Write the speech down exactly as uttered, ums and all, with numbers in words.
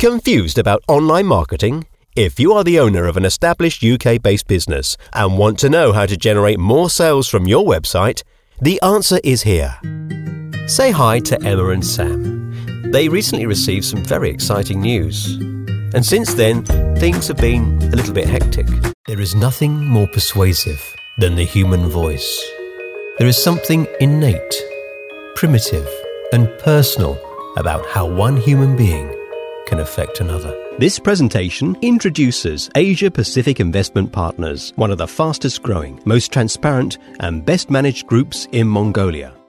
Confused about online marketing? If you are the owner of an established U K-based business and want to know how to generate more sales from your website, the answer is here. Say hi to Emma and Sam. They recently received some very exciting news. And since then, things have been a little bit hectic. There is nothing more persuasive than the human voice. There is something innate, primitive, and personal about how one human being can affect another. This presentation introduces Asia Pacific Investment Partners, one of the fastest growing, most transparent and best managed groups in Mongolia.